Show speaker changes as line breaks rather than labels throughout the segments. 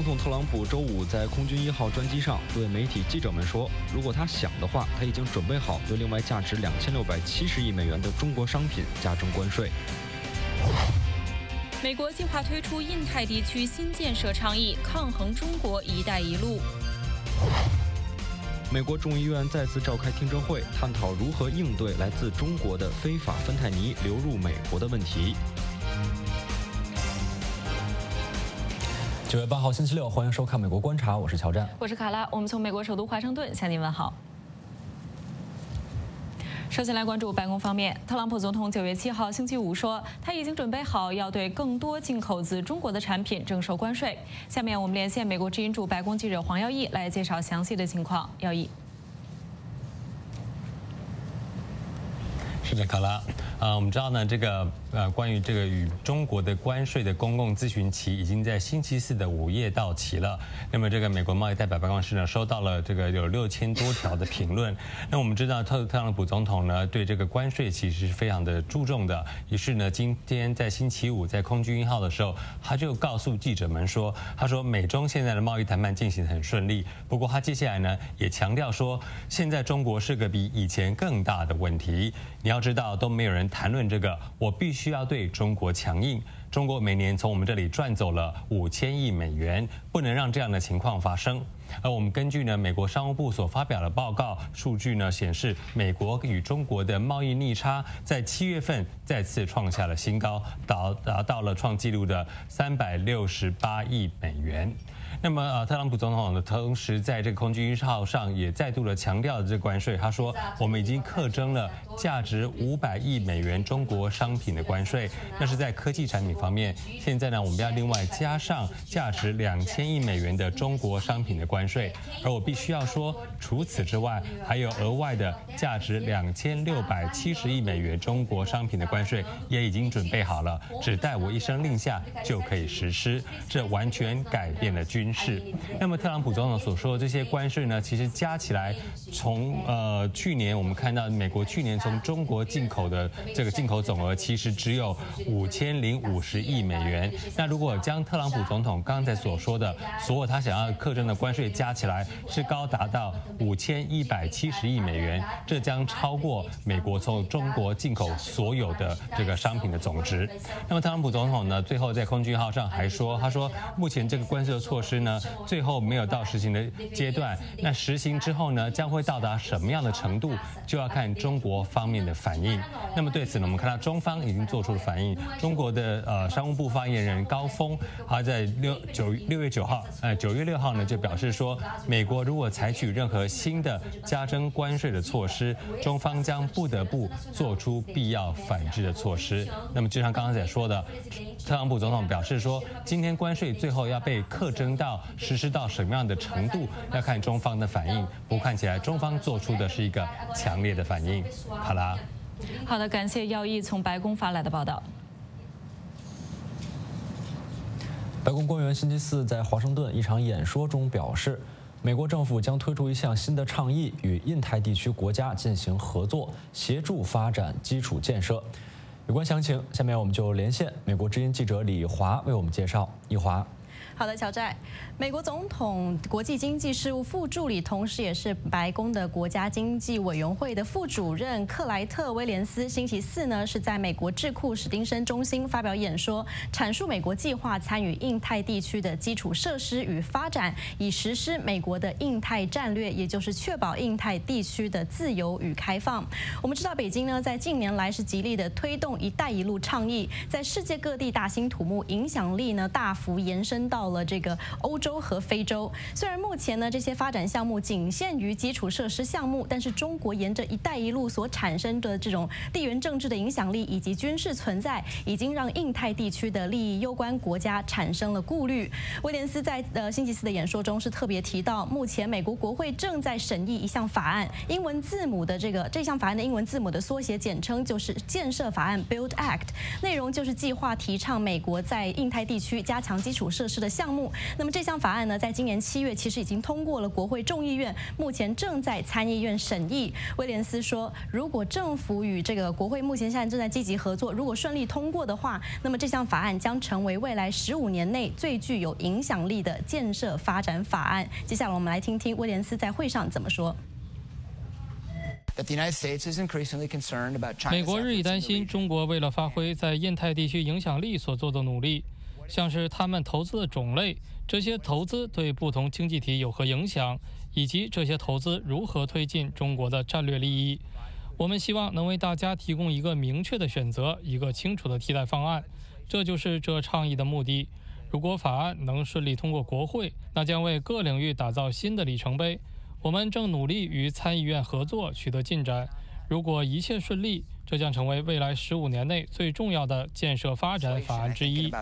统特朗普周五在空军1号专机上对媒体记者们说，如果他想的话，他已经准备好对另外价值2670亿美元的中国商品加征关税。
美国计划推出印太地区新建设倡议，抗衡中国“一带一路”。
美国众议院再次召开听证会，探讨如何应对来自中国的非法芬太尼流入美国的问题。
9月8号星期六，欢迎收看《美国观察》，我是乔战，
我是卡拉，我们从美国首都华盛顿向您问好。首先来关注白宫方面，特朗普总统9月7号星期五说，他已经准备好要对更多进口自中国的产品征收关税。下面我们连线美国之音驻白宫记者黄耀义来介绍详细的情况。耀义。
是的，卡拉。我们知道呢，这个关于这个与中国的关税的公共咨询期已经在星期四的午夜到期了。那么这个美国贸易代表办公室呢，收到了这个有6000多条的评论。那我们知道特朗普总统呢，对这个关税其实是非常的注重的。于是呢，今天在星期五在空军1号的时候，他就告诉记者们说，他说美中现在的贸易谈判进行得很顺利。不过他接下来呢，也强调说，现在中国是个比以前更大的问题。你要知道，都没有人谈论这个，我必须要对中国强硬。中国每年从我们这里赚走了5000亿美元，不能让这样的情况发生。而我们根据呢美国商务部所发表的报告数据呢显示，美国与中国的贸易逆差在7月份再次创下了新高，达到了创纪录的368亿美元。那么特朗普总统呢，同时在这个空军1号上也再度的强调这个关税，他说我们已经课征了价值500亿美元中国商品的关税，那是在科技产品方面。现在呢，我们要另外加上价值2000亿美元的中国商品的关税，而我必须要说，除此之外，还有额外的价值2670亿美元中国商品的关税也已经准备好了，只待我一声令下就可以实施，这完全改变了军事。那么特朗普总统所说的这些关税呢，其实加起来，从去年我们看到美国去年从中国进口的这个进口总额其实只有5050亿美元。那如果将特朗普总统刚才所说的所有他想要课征的关税加起来，是高达到5170亿美元，这将超过美国从中国进口所有的这个商品的总值。那么特朗普总统呢，最后在空军1号上还说，他说目前这个关税的措施呢，最后没有到实行的阶段，那实行之后呢，将会到达什么样的程度，就要看中国方面的反应。那么对此呢，我们看到中方已经做出了反应。中国的商务部发言人高峰，他在9月6号呢就表示说，美国如果采取任何新的加征关税的措施，中方将不得不做出必要反制的措施。那么就像刚才说的，特朗普总统表示说，今天关税最后要被课征到实施到什么样的程度，要看中方的反应。不过看起来中方做出的是一个强烈的反应。好啦，
好的，感谢耀义从白宫发来的报道。
白宫官员星期四在华盛顿一场演说中表示，美国政府将推出一项新的倡议，与印太地区国家进行合作，协助发展基础建设。有关详情，下面我们就连线美国之音记者李华为我们介绍。李华。
好的，乔寨，美国总统国际经济事务副助理，同时也是白宫的国家经济委员会的副主任克莱特·威廉斯，星期四呢是在美国智库史丁森中心发表演说，阐述美国计划参与印太地区的基础设施与发展，以实施美国的印太战略，也就是确保印太地区的自由与开放。我们知道，北京呢在近年来是极力的推动“一带一路”倡议，在世界各地大兴土木，影响力呢大幅延伸到了这个欧洲和非洲。虽然目前呢这些发展项目仅限于基础设施项目，但是中国沿着“一带一路”所产生的这种地缘政治的影响力以及军事存在，已经让印太地区的利益攸关国家产生了顾虑。威廉斯在星期四的演说中是特别提到，目前美国国会正在审议一项法案，英文字母的这项法案的英文字母的缩写简称就是建设法案 （Build Act），内容就是计划提倡美国在印太地区加强基础设施的项目。那么这项法案呢，在今年7月其实已经通过了国会众议院，目前正在参议院审议。威廉斯说，如果政府与这个国会目前现在正在积极合作，如果顺利通过的话，那么这项法案将成为未来15年内最具有影响力的建设发展法案。接下来我们来听听威廉斯在会上怎么说。
美国日益担心中国为了发挥在印太地区影响力所做的努力，像是他们投资的种类，这些投资对不同经济体有何影响，以及这些投资如何推进中国的战略利益。我们希望能为大家提供一个明确的选择，一个清楚的替代方案，这就是这倡议的目的。如果法案能顺利通过国会，那将为各领域打造新的里程碑。我们正努力与参议院合作取得进展。如果一切顺利，这将成为未来15年内最重要的建设发展法案之一。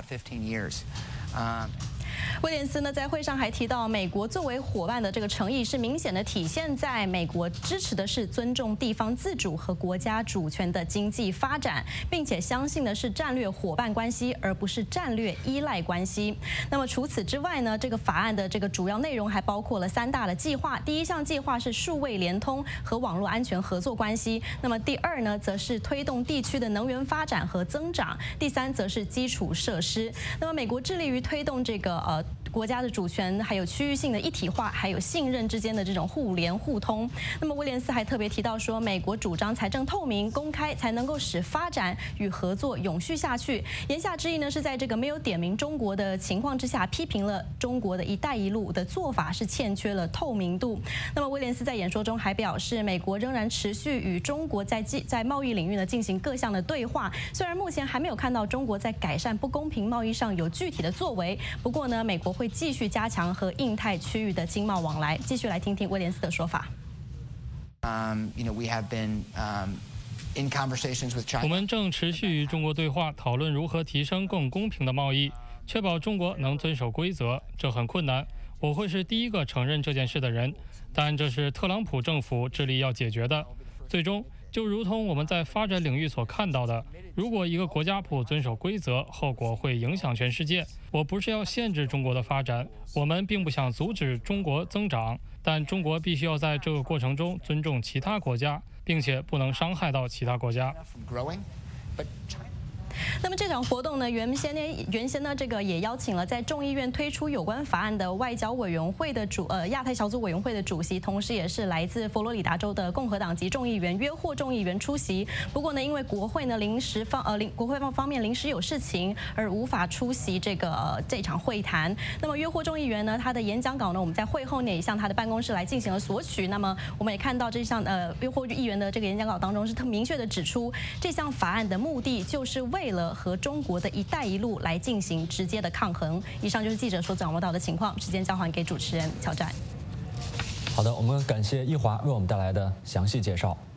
威廉斯呢在会上还提到，美国作为伙伴的这个诚意是明显的体现在美国支持的是尊重地方自主和国家主权的经济发展，并且相信的是战略伙伴关系，而不是战略依赖关系。那么除此之外呢，这个法案的这个主要内容还包括了3大的计划。第一项计划是数位联通和网络安全合作关系。那么第2呢，则是推动地区的能源发展和增长。第3则是基础设施。那么美国致力于推动这个国家的主权，还有区域性的一体化，还有信任之间的这种互联互通。那么威廉斯还特别提到说，美国主张财政透明、公开，才能够使发展与合作永续下去。言下之意呢，是在这个没有点名中国的情况之下，批评了中国的一带一路的做法是欠缺了透明度。那么威廉斯在演说中还表示，美国仍然持续与中国在贸易领域呢进行各项的对话。虽然目前还没有看到中国在改善不公平贸易上有具体的作为，不过呢，美国会继续加强和印太区域的经贸往来。继续来听听威廉斯的说法。
我们正持续与中国对话，讨论如何提升更公平的贸易，确保中国能遵守规则。这很困难，我会是第一个承认这件事的人，但这是特朗普政府致力要解决的。最终，就如同我们在发展领域所看到的，如果一个国家不遵守规则，后果会影响全世界。我不是要限制中国的发展，我们并不想阻止中国增长，但中国必须要在这个过程中尊重其他国家，并且不能伤害到其他国家。
那么这场活动呢，原先呢，这个也邀请了在众议院推出有关法案的外交委员会的亚太小组委员会的主席，同时也是来自佛罗里达州的共和党籍众议员约霍众议员出席。不过呢，因为国会呢国会方面临时有事情，而无法出席这场会谈。那么约霍众议员呢，他的演讲稿呢，我们在会后呢也向他的办公室来进行了索取。那么我们也看到这项约霍议员的这个演讲稿当中是特明确的指出，这项法案的目的就是为了和中国的一带一路来进行直接的抗衡。以上就是记者所掌握到的情况，时间交还给主持人乔战。
好的，我们感谢易华为我们带来的详细介绍。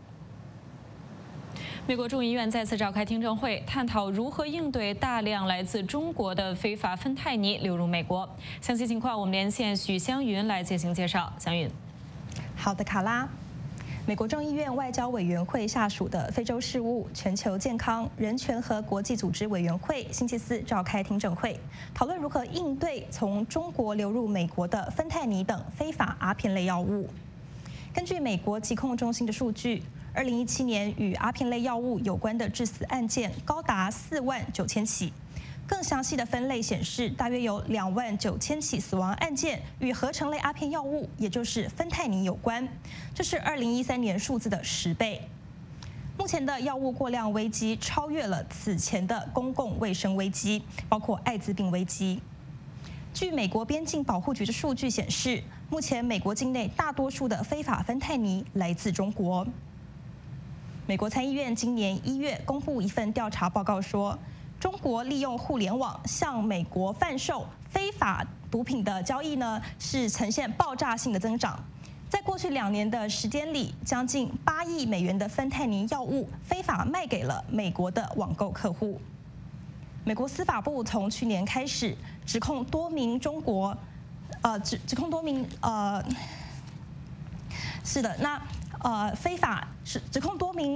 美国众议院再次召开听证会，探讨如何应对大量来自中国的非法芬太尼流入美国。详细情况，我们连线许湘云来进行介绍。湘云，
好的，卡拉。美国众议院外交委员会下属的非洲事务、全球健康、人权和国际组织委员会星期4召开听证会，讨论如何应对从中国流入美国的芬太尼等非法阿片类药物。根据美国疾控中心的数据，2017年与阿片类药物有关的致死案件高达49000起。更详细的分类显示，大约有29000起死亡案件与合成类阿片药物，也就是芬太尼有关，这是2013年数字的10倍。目前的药物过量危机超越了此前的公共卫生危机，包括艾滋病危机。据美国边境保护局的数据显示，目前美国境内大多数的非法芬太尼来自中国。美国参议院今年1月公布一份调查报告说，中国利用互联网向美国贩售非法毒品的交易呢，是呈现爆炸性的增长。在过去2年的时间里，将近8亿美元的芬太尼药物非法卖给了美国的网购客户。美国司法部从去年开始指控多名是的，那非法指控多名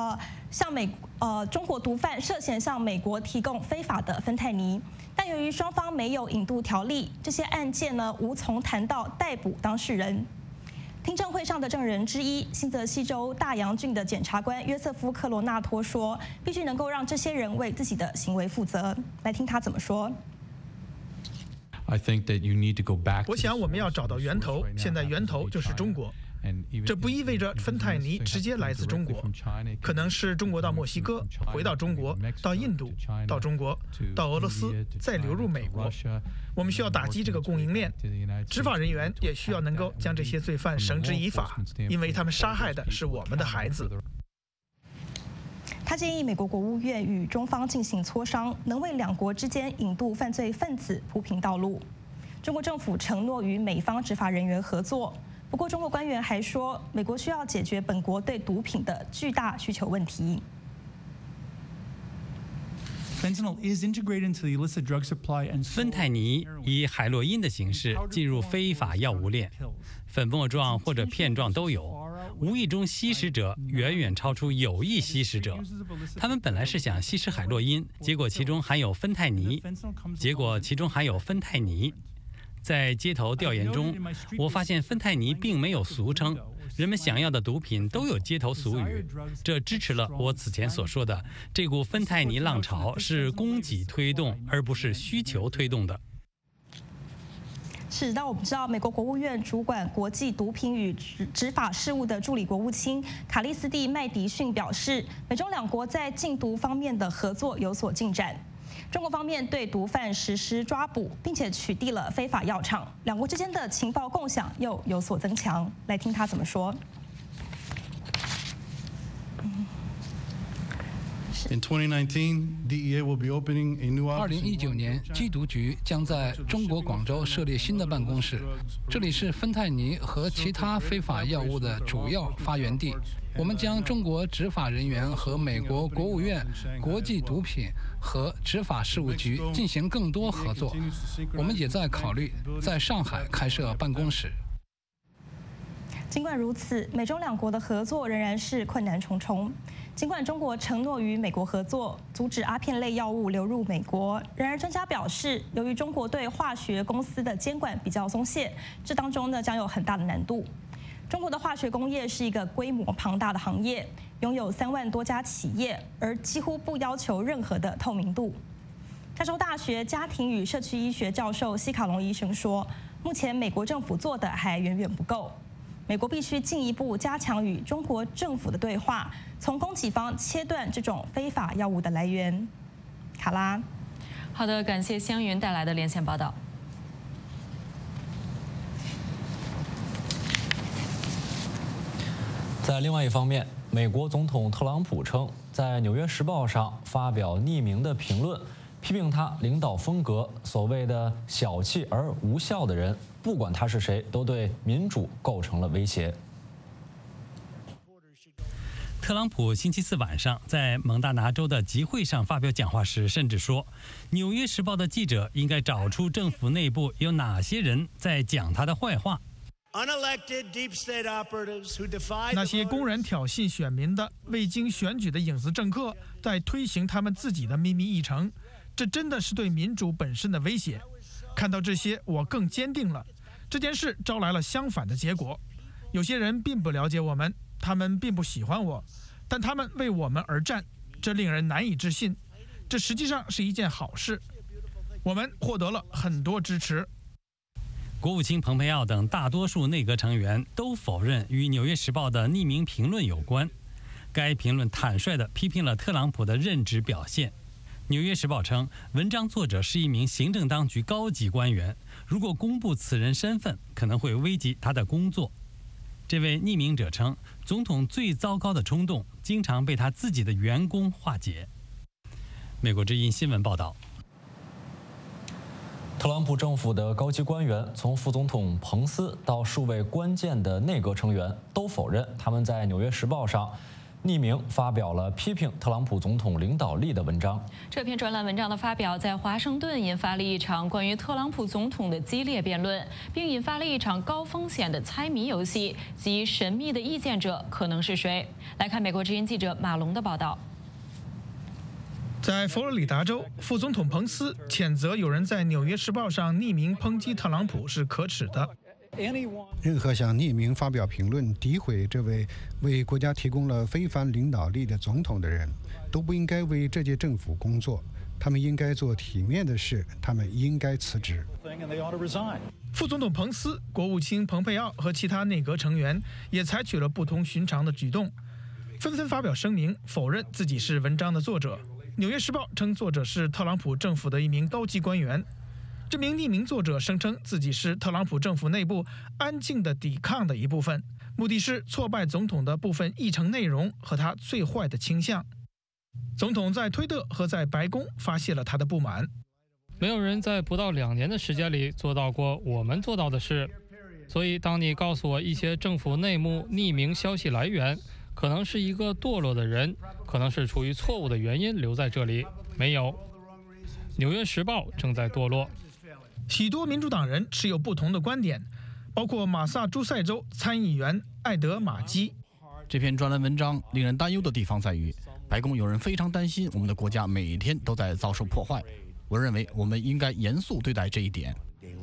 中国毒贩涉嫌向美国提供非法的芬太尼，但由于双方没有引渡条例，这些案件呢无从谈到逮捕当事人。听证会上的证人之一，新泽西州大洋郡的检察官约瑟夫·克罗纳托说，必须能够让这些人为自己的行为负责。来听他怎么说。
我想我们要找到源头，现在源头就是中国。这不意味着芬太尼直接来自中国，可能是中国到墨西哥，回到中国，到印度，到中国，到俄罗斯，再流入美国。我们需要打击这个供应链，执法人员也需要能够将这些罪犯绳之以法，因为他们杀害的是我们的孩子。
他建议美国国务院与中方进行磋商，能为两国之间引渡犯罪分子铺平道路。中国政府承诺与美方执法人员合作。不过，中国官员还说，美国需要解决本国对毒品的巨大需求问题。
芬太尼以海洛因的形式进入非法药物链，粉末状或者片状都有。无意中吸食者远远超出有意吸食者。他们本来是想吸食海洛因，结果其中含有芬太尼。在街头调研中，我发现芬太尼并没有俗称，人们想要的毒品都有街头俗语，这支持了我此前所说的，这股芬太尼浪潮是供给推动，而不是需求推动的。
是，那我们知道，美国国务院主管国际毒品与执法事务的助理国务卿卡利斯蒂·麦迪逊表示，美中两国在禁毒方面的合作有所进展。中国方面对毒贩实施抓捕，并且取缔了非法药厂，两国之间的情报共享又有所增强。来听他怎么说。
2019年，缉毒局将在中国广州设立新的办公室，这里是芬太尼和其他非法药物的主要发源地。我们将中国执法人员和美国国务院国际毒品和执法事务局进行更多合作。我们也在考虑在上海开设办公室。
尽管如此，美中两国的合作仍然是困难重重。尽管中国承诺与美国合作，阻止阿片类药物流入美国，然而专家表示，由于中国对化学公司的监管比较松懈，这当中呢将有很大的难度。中国的化学工业是一个规模庞大的行业，拥有3万多家企业，而几乎不要求任何的透明度。加州大学家庭与社区医学教授西卡隆医生说，目前美国政府做的还远远不够。美国必须进一步加强与中国政府的对话，从供给方切断这种非法药物的来源。卡拉，
好的，感谢香云带来的连线报道。
在另外一方面，美国总统特朗普称，在《纽约时报》上发表匿名的评论，批评他领导风格，所谓的小气而无效的人，不管他是谁，都对民主构成了威胁。
特朗普星期四晚上在蒙大拿州的集会上发表讲话时，甚至说，《纽约时报》的记者应该找出政府内部有哪些人在讲他的坏话。
那些公然挑衅选民的未经选举的影子政客，在推行他们自己的秘密议程，这真的是对民主本身的威胁。看到这些，我更坚定了，这件事招来了相反的结果。有些人并不了解我们，他们并不喜欢我，但他们为我们而战，这令人难以置信。这实际上是一件好事，我们获得了很多支持。
国务卿蓬佩奥等大多数内阁成员都否认与《纽约时报》的匿名评论有关。该评论坦率地批评了特朗普的任职表现。《纽约时报》称，文章作者是一名行政当局高级官员，如果公布此人身份，可能会危及他的工作。这位匿名者称，总统最糟糕的冲动经常被他自己的员工化解。美国之音新闻报道。
特朗普政府的高级官员，从副总统彭斯到数位关键的内阁成员，都否认他们在《纽约时报》上匿名发表了批评特朗普总统领导力的文章。
这篇专栏文章的发表在华盛顿引发了一场关于特朗普总统的激烈辩论，并引发了一场高风险的猜谜游戏，即神秘的意见者可能是谁？来看美国之音记者马龙的报道。
在佛罗里达州，副总统彭斯谴责有人在《纽约时报》上匿名抨击特朗普是可耻的。
任何想匿名发表评论、诋毁这位为国家提供了非凡领导力的总统的人，都不应该为这届政府工作。他们应该做体面的事，他们应该辞职。
副总统彭斯、国务卿蓬佩奥和其他内阁成员也采取了不同寻常的举动，纷纷发表声明否认自己是文章的作者。《纽约时报》称作者是特朗普政府的一名高级官员。这名匿名作者声称自己是特朗普政府内部安静的抵抗的一部分，目的是挫败总统的部分议程内容和他最坏的倾向。总统在推特和在白宫发泄了他的不满。
没有人在不到2年的时间里做到过我们做到的事，所以当你告诉我一些政府内幕匿名消息来源可能是一个堕落的人，可能是出于错误的原因留在这里，没有。《纽约时报》正在堕落。
许多民主党人持有不同的观点，包括马萨诸塞州参议员艾德马基。
这篇专栏文章令人担忧的地方在于，白宫有人非常担心我们的国家每天都在遭受破坏。我认为我们应该严肃对待这一点。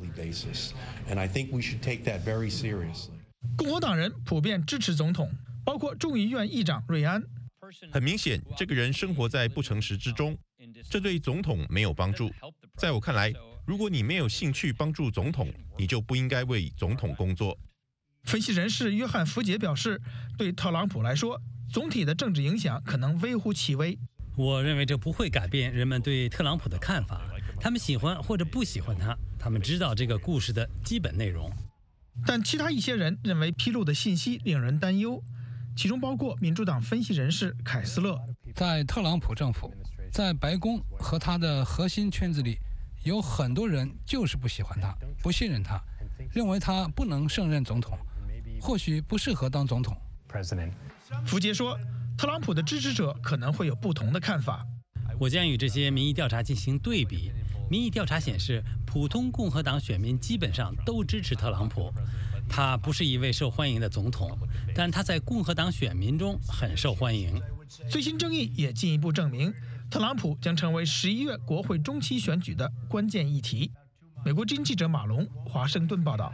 共和党人普遍支持总统，包括众议院议长瑞安。
很明显，这个人生活在不诚实之中，这对总统没有帮助。在我看来，如果你没有兴趣帮助总统，你就不应该为总统工作。
分析人士约翰·福杰表示，对特朗普来说，总体的政治影响可能微乎其微。
我认为这不会改变人们对特朗普的看法，他们喜欢或者不喜欢他，他们知道这个故事的基本内容。
但其他一些人认为披露的信息令人担忧，其中包括民主党分析人士凯斯勒。
在特朗普政府，在白宫和他的核心圈子里，有很多人就是不喜欢他，不信任他，认为他不能胜任总统，或许不适合当总统。
福杰说，特朗普的支持者可能会有不同的看法。
我将与这些民意调查进行对比。民意调查显示，普通共和党选民基本上都支持特朗普。他不是一位受欢迎的总统，但他在共和党选民中很受欢迎。
最新争议也进一步证明，特朗普将成为11月国会中期选举的关键议题。美国之音记者马龙，华盛顿报道。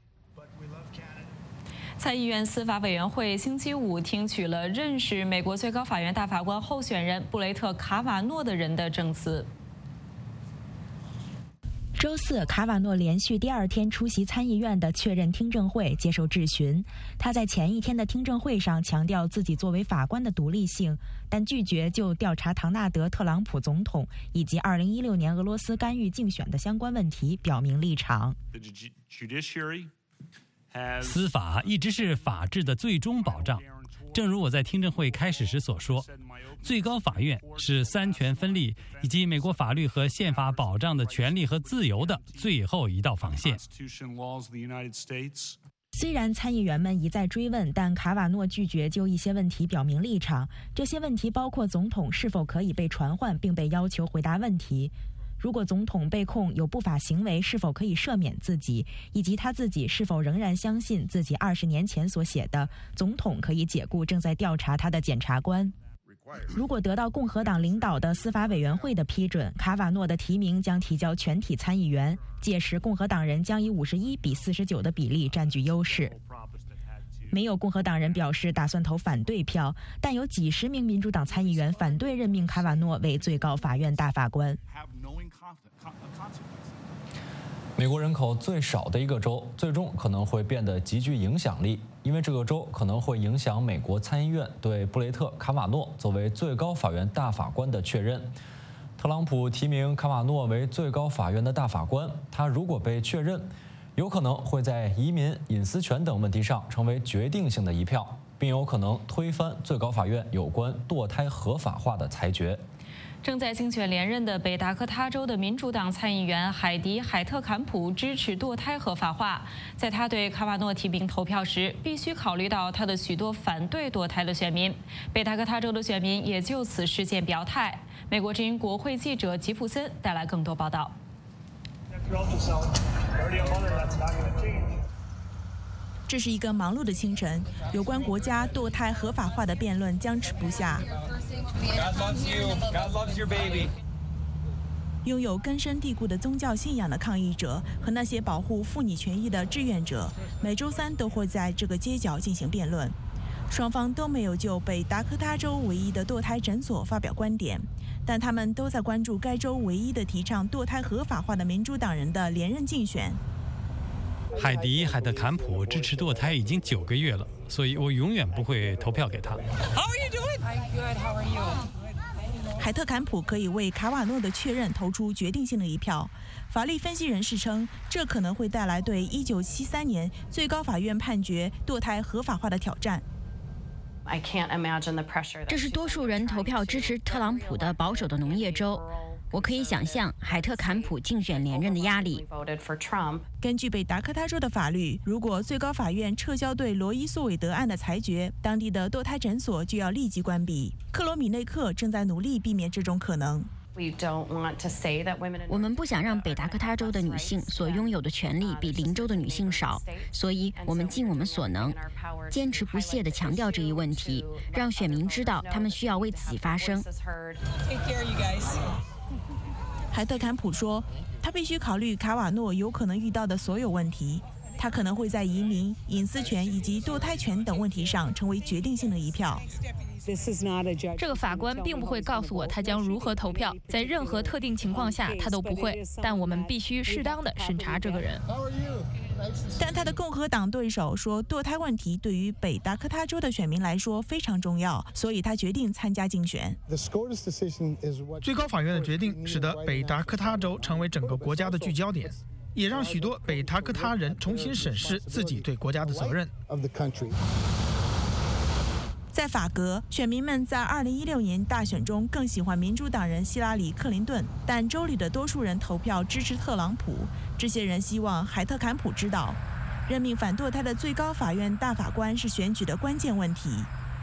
参议院司法委员会星期五听取了认识美国最高法院大法官候选人布雷特·卡瓦诺的人的证词。
周四，卡瓦诺连续第2天出席参议院的确认听证会接受质询。他在前一天的听证会上强调自己作为法官的独立性，但拒绝就调查唐纳德·特朗普总统以及2016年俄罗斯干预竞选的相关问题表明立场。
司法一直是法治的最终保障。正如我在听证会开始时所说，最高法院是三权分立以及美国法律和宪法保障的权利和自由的最后一道防线。
虽然参议员们一再追问，但卡瓦诺拒绝就一些问题表明立场。这些问题包括总统是否可以被传唤并被要求回答问题，如果总统被控有不法行为是否可以赦免自己，以及他自己是否仍然相信自己20年前所写的总统可以解雇正在调查他的检察官。如果得到共和党领导的司法委员会的批准，卡瓦诺的提名将提交全体参议员，届时共和党人将以51比49的比例占据优势。没有共和党人表示打算投反对票，但有几十名民主党参议员反对任命卡瓦诺为最高法院大法官。
美国人口最少的一个州，最终可能会变得极具影响力，因为这个州可能会影响美国参议院对布雷特·卡瓦诺作为最高法院大法官的确认。特朗普提名卡瓦诺为最高法院的大法官，他如果被确认，有可能会在移民、隐私权等问题上成为决定性的一票，并有可能推翻最高法院有关堕胎合法化的裁决。
正在竞选连任的北达科他州的民主党参议员海迪·海特坎普支持堕胎合法化。在他对卡瓦诺提名投票时，必须考虑到他的许多反对堕胎的选民。北达科他州的选民也就此事件表态。美国之音国会记者吉普森带来更多报道。
这是一个忙碌的清晨，有关国家堕胎合法化的辩论僵持不下。拥有根深蒂固的宗教信仰的抗议者和那些保护妇女权益的志愿者，每周三都会在这个街角进行辩论。双方都没有就北达科他州唯一的堕胎诊所发表观点，但他们都在关注该州唯一的提倡堕胎合法化的民主党人的连任竞选。
海迪·海特坎普支持堕胎已经9个月了，所以我永远不会投票给他。
海特坎普可以为卡瓦诺的确认投出决定性的一票。法律分析人士称，这可能会带来对1973年最高法院判决堕胎合法化的挑战。
这是多数人投票支持特朗普的保守的农业州。我可以想象海特坎普竞选连任的压力。
根据北达科他州的法律，如果最高法院撤销对罗伊诉韦德案的裁决，当地的堕胎诊所就要立即关闭。克罗米内克正在努力避免这种可能。
我们不想让北达科他州的女性所拥有的权利比邻州的女性少，所以我们尽我们所能，坚持不懈地强调这一问题，让选民知道他们需要为自己发声。
海特坎普说，他必须考虑卡瓦诺有可能遇到的所有问题。他可能会在移民、隐私权以及堕胎权等问题上成为决定性的一票。
这个法官并不会告诉我他将如何投票，在任何特定情况下他都不会。但我们必须适当地审查这个人。
但他的共和党对手说，堕胎问题对于北达科他州的选民来说非常重要，所以他决定参加竞选。
最高法院的决定使得北达科他州成为整个国家的聚焦点，也让许多北达科他人重新审视自己对国家的责任。
在法格，选民们在2016年大选中更喜欢民主党人希拉里·克林顿，但州里的多数人投票支持特朗普。这些人希望海特坎普知道，任命反堕胎的最高法院大法官是选举的关键问题。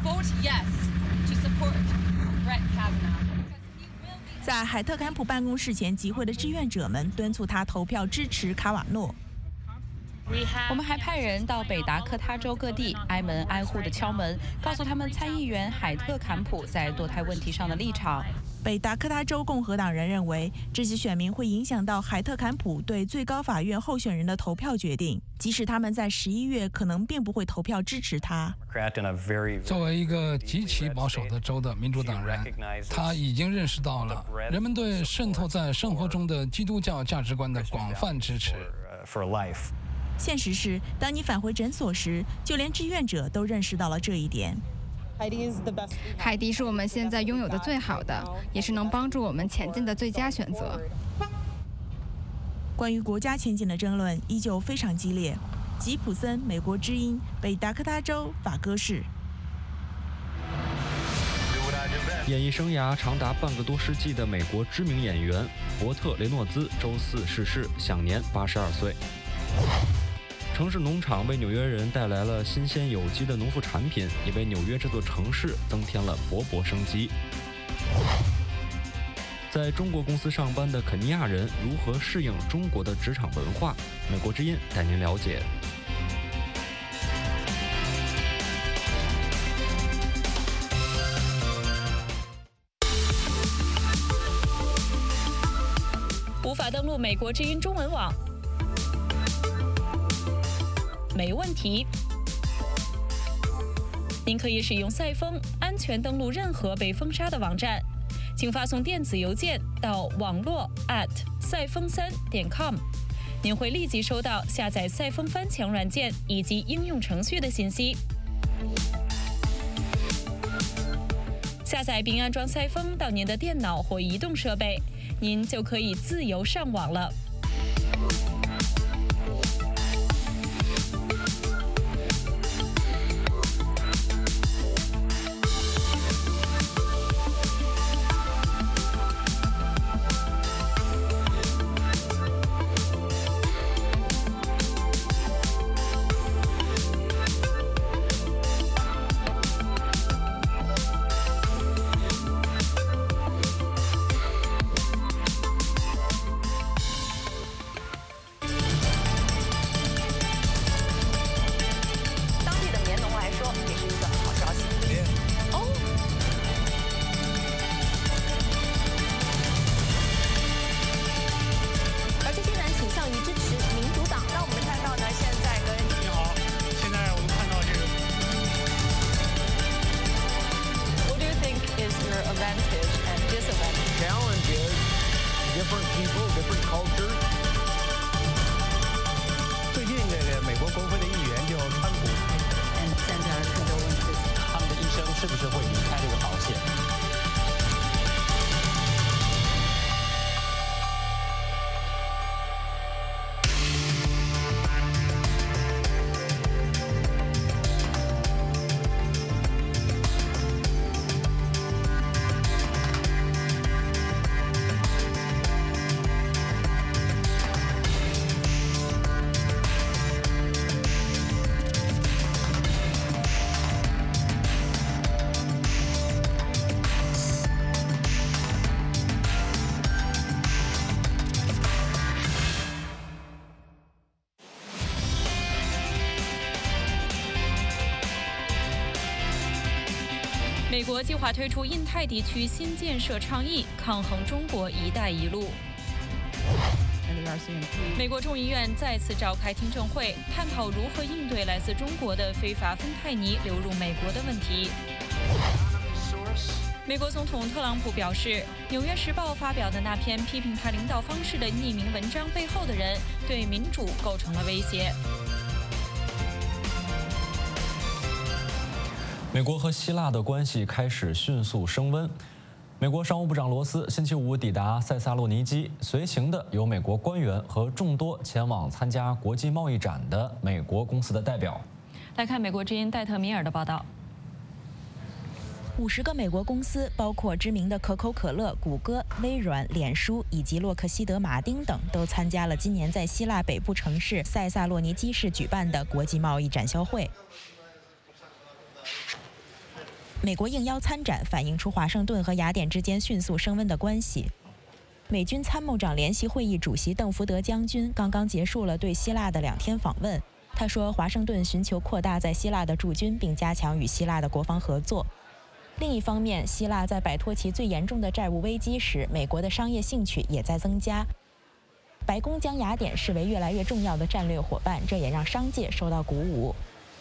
在海特坎普办公室前集会的志愿者们敦促他投票支持卡瓦诺。
我们还派人到北达科他州各地挨门挨户地敲门，告诉他们参议员海特坎普在堕胎问题上的立场。
北达科他州共和党人认为，这些选民会影响到海特坎普对最高法院候选人的投票决定，即使他们在11月可能并不会投票支持他。
作为一个极其保守的州的民主党人，他已经认识到了人们对渗透在生活中的基督教价值观的广泛支持。
现实是，当你返回诊所时，就连志愿者都认识到了这一点。
海迪是我们现在拥有的最好的，也是能帮助我们前进的最佳选择。
关于国家前景的争论依旧非常激烈。吉普森，美国之音，北达科他州法戈市。
演艺生涯长达半个多世纪的美国知名演员伯特·雷诺兹周四逝世，享年82岁。城市农场为纽约人带来了新鲜有机的农副产品，也为纽约这座城市增添了勃勃生机。在中国公司上班的肯尼亚人如何适应中国的职场文化？美国之音带您了解。
无法登录美国之音中文网？没问题，您可以使用赛风安全登录任何被封杀的网站，请发送电子邮件到网络@赛风3.com，您会立即收到下载赛风翻墙软件以及应用程序的信息。下载并安装赛风到您的电脑或移动设备，您就可以自由上网了。
advantage and disadvantage.
Challenge is different people, different cultures.
最近这个美国国会的议员就川普，他们的一生是不是会离开这个保险？
美国计划推出印太地区新建设倡议，抗衡中国“一带一路”。美国众议院再次召开听证会，探讨如何应对来自中国的非法芬太尼流入美国的问题。美国总统特朗普表示，《纽约时报》发表的那篇批评他领导方式的匿名文章背后的人，对民主构成了威胁。
美国和希腊的关系开始迅速升温。美国商务部长罗斯星期五抵达塞萨洛尼基，随行的有美国官员和众多前往参加国际贸易展的美国公司的代表。
来看美国之音戴特米尔的报道。
50个美国公司，包括知名的可口可乐、谷歌、微软、脸书以及洛克希德马丁等，都参加了今年在希腊北部城市塞萨洛尼基市举办的国际贸易展销会。美国应邀参展，反映出华盛顿和雅典之间迅速升温的关系。美军参谋长联席会议主席邓福德将军刚刚结束了对希腊的2天访问。他说，华盛顿寻求扩大在希腊的驻军，并加强与希腊的国防合作。另一方面，希腊在摆脱其最严重的债务危机时，美国的商业兴趣也在增加。白宫将雅典视为越来越重要的战略伙伴，这也让商界受到鼓舞。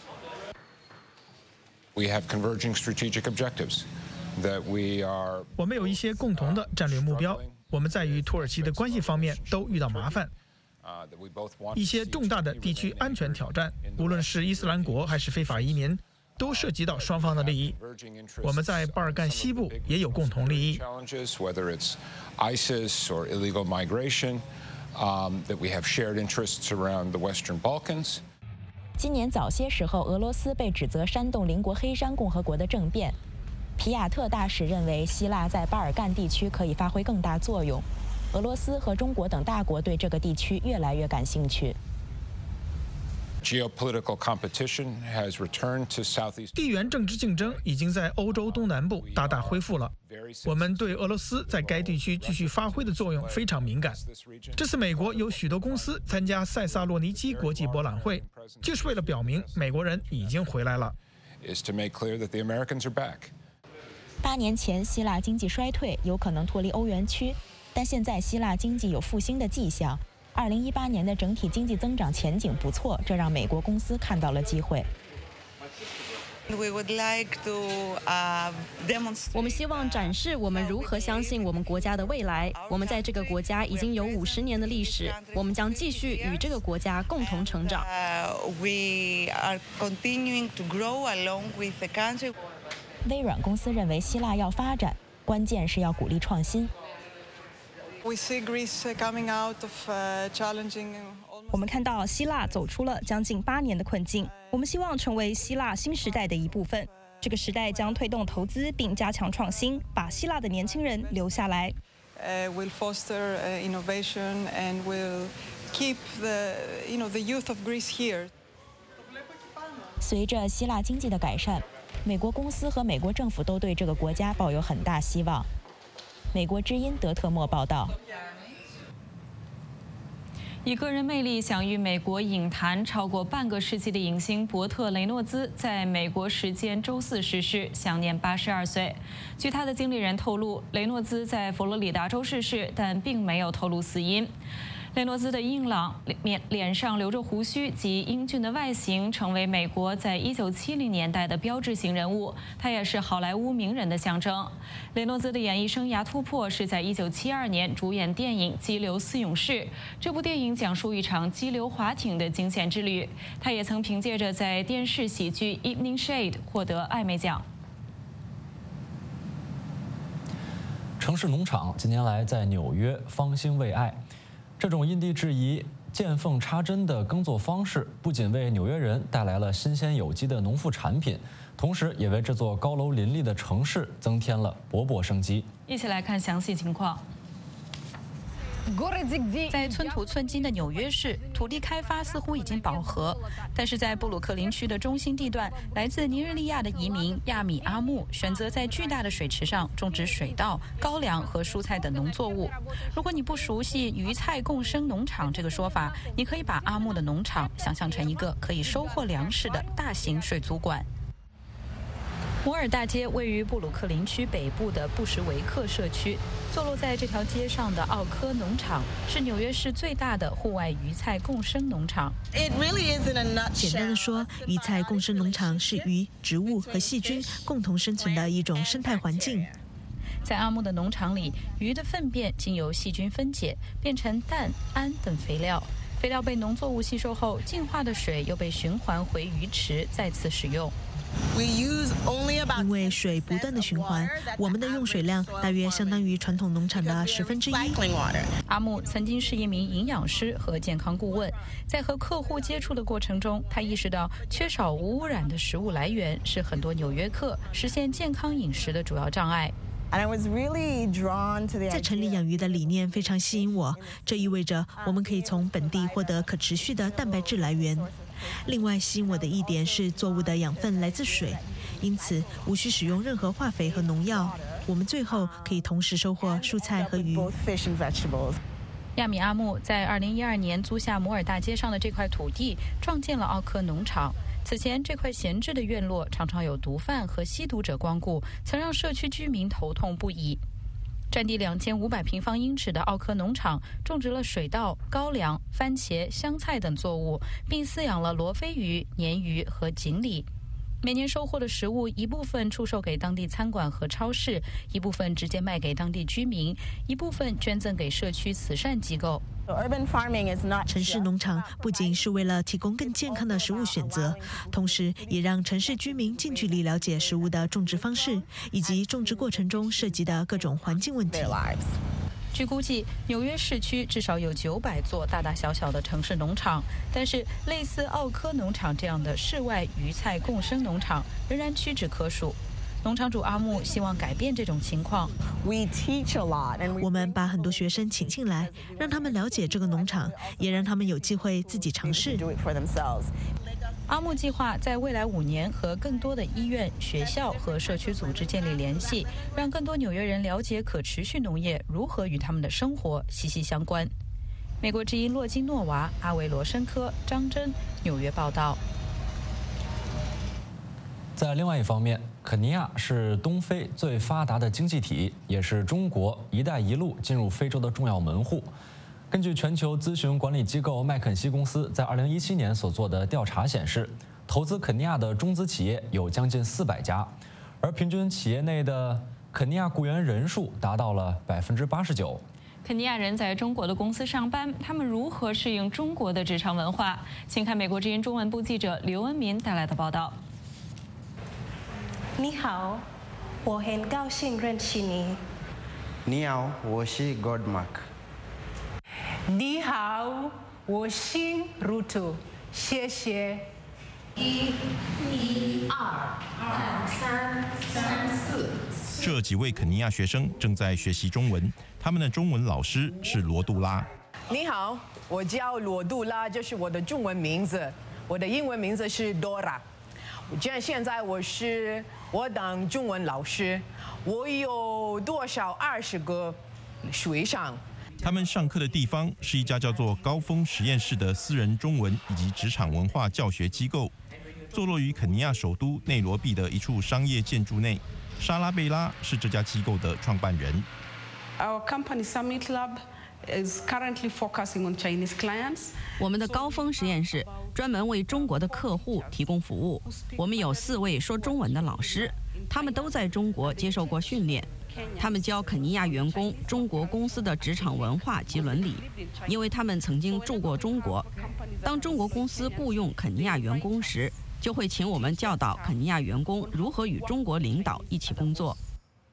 We have converging strategic objectives that we are.
我们有一些共同的战略目标。我们在与土耳其的关系方面都遇到麻烦，一些重大的地区安全挑战，无论是伊斯兰国还是非法移民，都涉及到双方的利益。我们在巴尔干西部也有共同利益。
Whether it's ISIS or illegal migration, that we have shared interests around the Western Balkans.
今年早些时候，俄罗斯被指责煽动邻国黑山共和国的政变。皮亚特大使认为，希腊在巴尔干地区可以发挥更大作用。俄罗斯和中国等大国对这个地区越来越感兴趣。
Geopolitical competition has returned to Southeast.
地缘政治竞争已经在欧洲东南部大大恢复了。我们对俄罗斯在该地区继续发挥的作用非常敏感。这次美国有许多公司参加塞萨洛尼基国际博览会，就是为了表明美国人已经回来了。
8年前，希腊经济衰退，有可能脱离欧元区，但现在希腊经济有复兴的迹象。2018年的整体经济增长前景不错，这让美国公司看到了机会。
我们希望展示我们如何相信我们国家的未来。我们在这个国家已经有50年的历史，我们将继续与这个国家共同成长。
微软公司认为希腊要发展，关键是要鼓励创新。
我们看到希腊走出了将近8年的困境，我们希望成为希腊新时代的一部分。这个时代将推动投资并加强创新，把希腊的年轻人留下来。
Will foster innovation and will keep the youth of Greece here.
随着希腊经济的改善，美国公司和美国政府都对这个国家抱有很大希望。美国之音德特莫报道。
以个人魅力享誉美国影坛超过半个世纪的影星伯特·雷诺兹，在美国时间周4逝世，享年82岁。据他的经理人透露，雷诺兹在佛罗里达州逝世，但并没有透露死因。 雷诺兹的硬朗脸上留着胡须及英俊的外形，成为美国在1970年代的标志性人物。他也是好莱坞名人的象征。雷诺兹的演艺生涯突破是在1972年主演电影《激流四勇士》。这部电影讲述一场激流划艇的惊险之旅。他也曾凭借着在电视喜剧《Evening Shade》获得艾美奖。
城市农场近年来在纽约方兴未艾，这种因地制宜、见缝插针的耕作方式，不仅为纽约人带来了新鲜有机的农副产品，同时也为这座高楼林立的城市增添了勃勃生机。
一起来看详细情况。
在寸土寸金的纽约市，土地开发似乎已经饱和，但是在布鲁克林区的中心地段，来自尼日利亚的移民亚米阿木选择在巨大的水池上种植水稻、高粱和蔬菜等农作物。如果你不熟悉“鱼菜共生农场”这个说法，你可以把阿木的农场想象成一个可以收获粮食的大型水族馆。摩尔大街位于布鲁克林区北部的布什维克社区，坐落在这条街上的奥科农场是纽约市最大的户外鱼菜共生农场。
简单的说，鱼菜共生农场是鱼、植物和细菌共同生存的一种生态环境。
在阿木的农场里，鱼的粪便经由细菌分解，变成氮、氨等肥料。肥料被农作物吸收后，净化的水又被循环回鱼池，再次使用。
因为水不断的循环，我们的用水量大约相当于传统农场的1/10。
阿木曾经是一名营养师和健康顾问，在和客户接触的过程中，他意识到缺少无污染的食物来源是很多纽约客实现健康饮食的主要障碍。
在城里养鱼的理念非常吸引我，这意味着我们可以从本地获得可持续的蛋白质来源。另外吸引我的一点是作物的养分来自水，因此无需使用任何化肥和农药。我们最后可以同时收获蔬菜和鱼。
亚米阿木在2012年租下摩尔大街上的这块土地，创建了奥科农场。此前，这块闲置的院落常常有毒贩和吸毒者光顾，曾让社区居民头痛不已。占地2500平方英尺的奥科农场种植了水稻、高粱、番茄、香菜等作物，并饲养了罗非鱼、鲶鱼和锦鲤。每年收获的食物一部分出售给当地餐馆和超市，一部分直接卖给当地居民，一部分捐赠给社区慈善机构。
城市农场不仅是为了提供更健康的食物选择，同时也让城市居民近距离了解食物的种植方式，以及种植过程中涉及的各种环境问题。
据估计，纽约市区至少有900座大大小小的城市农场，但是类似奥科农场这样的室外鱼菜共生农场仍然屈指可数。农场主阿木希望改变这种情况。
我们把很多学生请进来，让他们了解这个农场，也让他们有机会自己尝试。
阿木计划在未来5年和更多的医院、学校和社区组织建立联系，让更多纽约人了解可持续农业如何与他们的生活息息相关。美国之音洛金诺娃、阿维罗申科、张真，纽约报道。
在另外一方面，肯尼亚是东非最发达的经济体，也是中国“一带一路”进入非洲的重要门户。根据全球咨询管理机构麦肯锡公司在2017年所做的调查显示，投资肯尼亚的中资企业有将近400家，而平均企业内的肯尼亚雇员人数达到了89%。
肯尼亚人在中国的公司上班，他们如何适应中国的职场文化？请看美国之音中文部记者刘恩民带来的报道。
你好，我很高兴认识你。
你好，我是 Godmark。
你好，我是 Ruto， 谢谢。
1、2、3、4。
这几位肯尼亚学生正在学习中文，他们的中文老师是罗杜拉。
你好，我叫罗杜拉，这是我的中文名字，我的英文名字是 Dora。现在我当中文老师，我有多少20个学生。
他们上课的地方是一家叫做高峰实验室的私人中文以及职场文化教学机构，坐落于肯尼亚首都内罗毕的一处商业建筑内。莎拉贝拉是这家机构的创办人。
Our company Summit Lab
我们的高峰实验室专门为中国的客户提供服务。我们有4位说中文的老师，他们都在中国接受过训练。他们教肯尼亚员工中国公司的职场文化及伦理，因为他们曾经住过中国。当中国公司雇佣肯尼亚员工时，就会请我们教导肯尼亚员工如何与中国领导一起工作。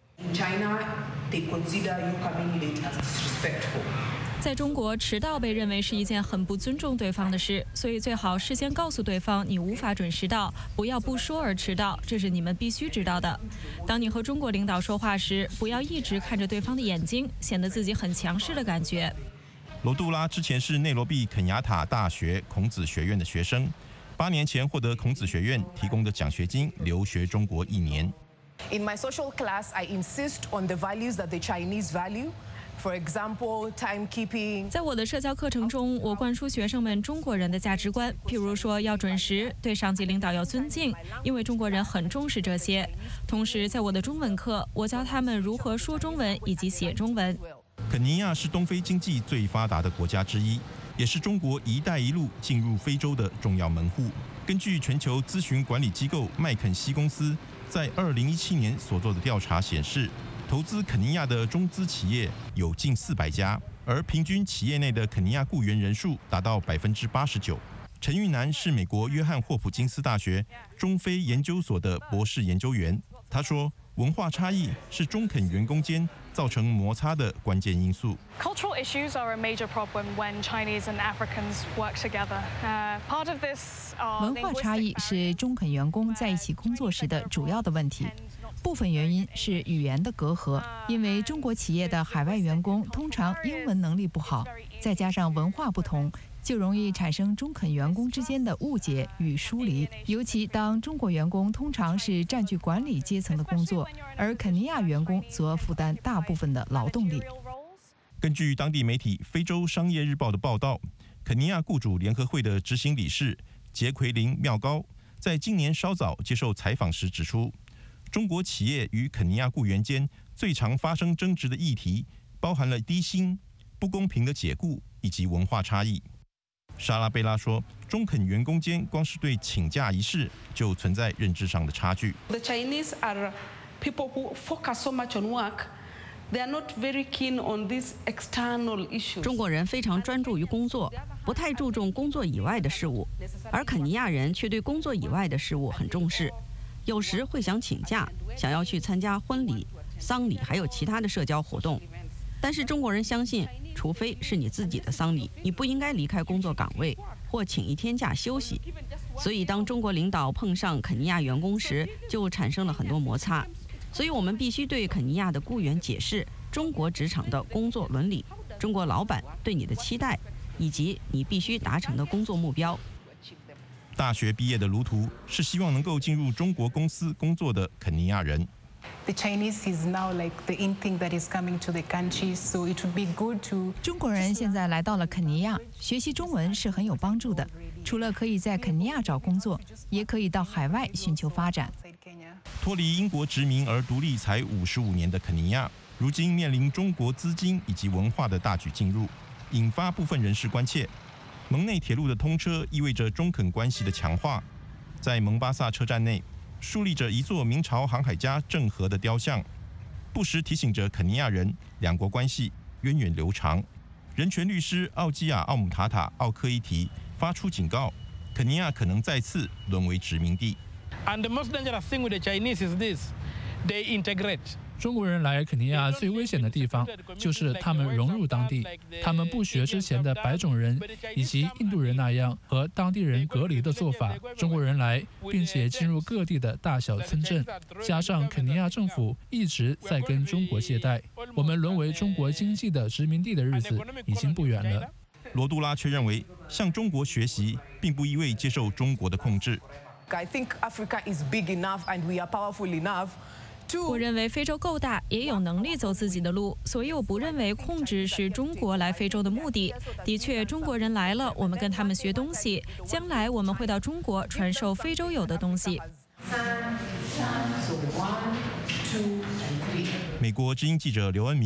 在中国，迟到被认为是一件很不尊重对方的事，所以最好事先告诉对方你无法准时到，不要不说而迟到，这是你们必须知道的。当你和中国领导说话时，不要一直看着对方的眼睛，显得自己很强势的感觉。
罗杜拉之前是内罗毕肯亚塔大学孔子学院的学生，8年前获得孔子学院提供的奖学金留学中国1年。
In my social class, I insist on the values that the Chinese value. For example, timekeeping.
在我的社交课程中，我灌输学生们中国人的价值观，譬如说要准时，对上级领导要尊敬，因为中国人很重视这些。同时，在我的中文课，我教他们如何说中文以及写中文。
肯尼亚是东非经济最发达的国家之一，也是中国“一带一路”进入非洲的重要门户。根据全球咨询管理机构麦肯锡公司在2017年所做的调查显示，投资肯尼亚的中资企业有近400家，而平均企业内的肯尼亚雇员人数达到89%。陈玉南是美国约翰霍普金斯大学中非研究所的博士研究员，他说，文化差异是中肯员工间造成摩擦的关键因素。
Cultural issues are a major problem when Chinese and Africans work together. Part of this
文化差异是中肯员工在一起工作时的主要的问题。部分原因是语言的隔阂，因为中国企业的海外员工通常英文能力不好，再加上文化不同，就容易产生中肯员工之间的误解与疏离。尤其当中国员工通常是占据管理阶层的工作，而肯尼亚员工则负担大部分的劳动力。
根据当地媒体《非洲商业日报》的报道，肯尼亚雇主联合会的执行理事杰奎琳·妙高在今年稍早接受采访时指出，中国企业与肯尼亚雇员间最常发生争执的议题，包含了低薪、不公平的解雇以及文化差异。莎拉贝拉说，中肯员工间光是对请假一事就存在认知上的差距。
The Chinese are people who focus so much on work. They are not very keen on these external issues.
中国人非常专注于工作，不太注重工作以外的事物，而肯尼亚人却对工作以外的事物很重视。有时会想请假，想要去参加婚礼、丧礼，还有其他的社交活动。但是中国人相信，除非是你自己的丧礼，你不应该离开工作岗位或请1天假休息。所以，当中国领导碰上肯尼亚员工时，就产生了很多摩擦。所以我们必须对肯尼亚的雇员解释中国职场的工作伦理、中国老板对你的期待，以及你必须达成的工作目标。
大学毕业的卢图是希望能够进入中国公司工作的肯尼亚人。
The Chinese is now like the in thing that is coming to the country, so it would be good to.
中国人现在来到了肯尼亚，学习中文是很有帮助的。除了可以在肯尼亚找工作，也可以到海外寻求发展。
脱离英国殖民而独立才55年的肯尼亚，如今面临中国资金以及文化的大举进入，引发部分人士关切。蒙内铁路的通车意味着中肯关系的强化。在蒙巴萨车站内，竖立着一座明朝航海家郑和的雕像，不时提醒着肯尼亚人两国关系源远流长。人权律师奥基亚·奥姆塔塔·奥科伊提发出警告，肯尼亚可能再次沦为殖民地。
And the most dangerous thing with the Chinese is this: they integrate.
中国人来肯尼亚最危险的地方就是他们融入当地，他们不学之前的白种人以及印度人那样和当地人隔离的做法。中国人来，并且进入各地的大小村镇，加上肯尼亚政府一直在跟中国借贷，我们沦为中国经济的殖民地的日子已经不远了。
罗杜拉却认为，向中国学习并不意味接受中国的控制。
I think Africa is big enough and we are powerful enough.
我认为非洲够大，也有能力走自己的路，所以我不认为控制是中国来非洲的目的。的确，中国人来了，我们跟他们学东西，将来我们会到中国传授非洲有的东西。
美国之音记者刘恩明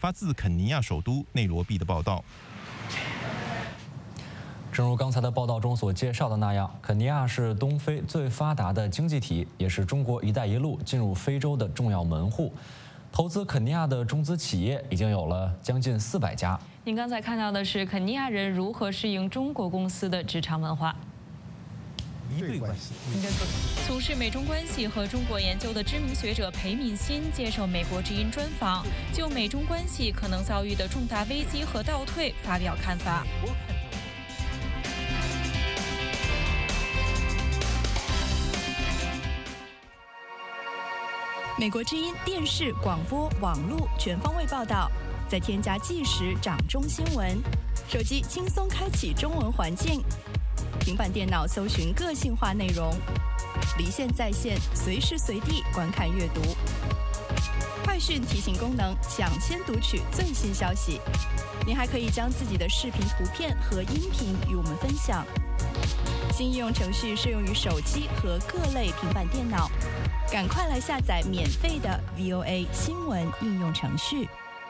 发自肯尼亚首都内罗毕的报道。
正如刚才的报道中所介绍的那样，肯尼亚是东非最发达的经济体，也是中国“一带一路”进入非洲的重要门户。投资肯尼亚的中资企业已经有了将近400家。
您刚才看到的是肯尼亚人如何适应中国公司的职场文化。
一对关系，
从事美中关系和中国研究的知名学者裴敏欣接受美国之音专访，就美中关系可能遭遇的重大危机和倒退发表看法。
美国之音电视、广播、网络全方位报道，再添加即时掌中新闻，手机轻松开启中文环境，平板电脑搜寻个性化内容，离线在线，随时随地观看阅读。快讯提醒功能，抢先读取最新消息。您还可以将自己的视频、图片和音频与我们分享。新应用程序适用于手机和各类平板电脑。赶快来下载免费的 VOA 新闻应用程序。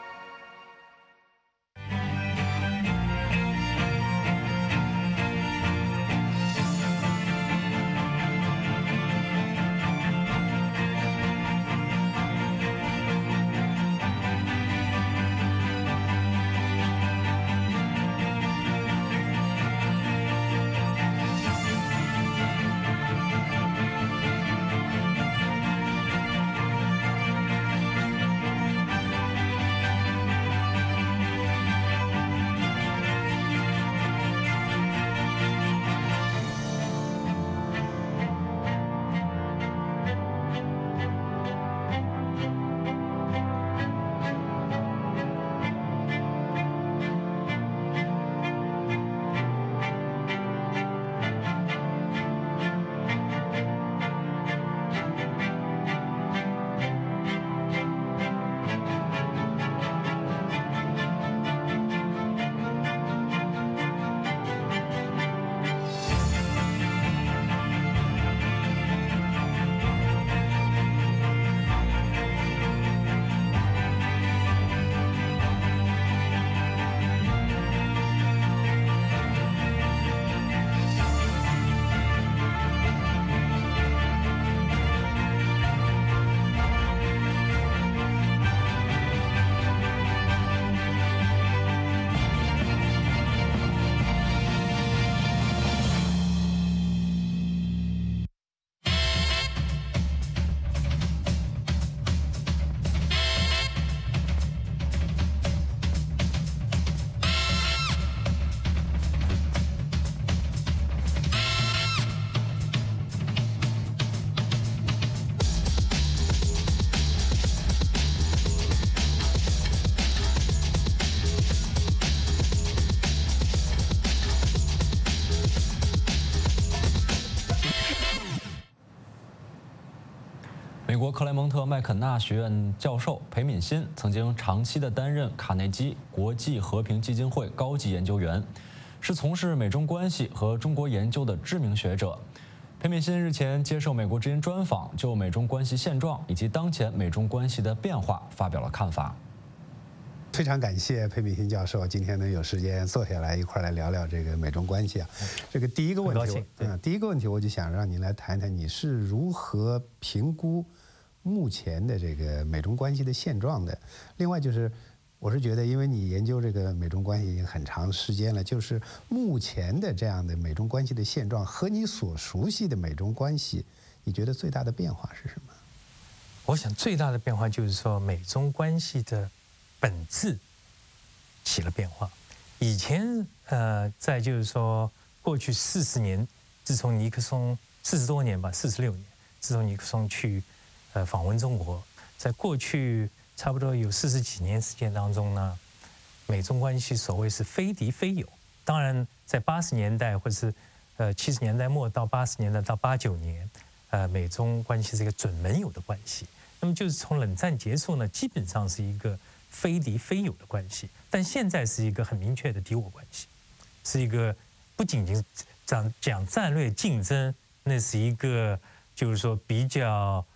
美国克莱蒙特麦肯纳学院教授裴敏欣曾经长期的担任卡内基国际和平基金会高级研究员，是从事美中关系和中国研究的知名学者。裴敏欣日前接受美国之音专访，就美中关系现状以及当前美中关系的变化发表了看法。
非常感谢裴敏欣教授今天能有时间坐下来一块来聊聊这个美中关系啊。这个第一个问题，我就想让您来谈谈你是如何评估目前的这个美中关系的现状的。另外就是，我是觉得，因为你研究这个美中关系已经很长时间了，就是目前的这样的美中关系的现状和你所熟悉的美中关系，你觉得最大的变化是什么？
我想最大的变化就是说，美中关系的本质起了变化。以前在就是说过去40年，自从尼克松40多年吧，46年，自从尼克松去访问中国，在过去差不多有40几年时间当中呢，美中关系所谓是非敌非友。当然，在80年代或者是70年代末到80年代到89年，美中关系是一个准盟友的关系。那么就是从冷战结束呢，基本上是一个非敌非友的关系，但现在是一个很明确的敌我关系，是一个不仅仅讲战略竞争，那是一个就是说比较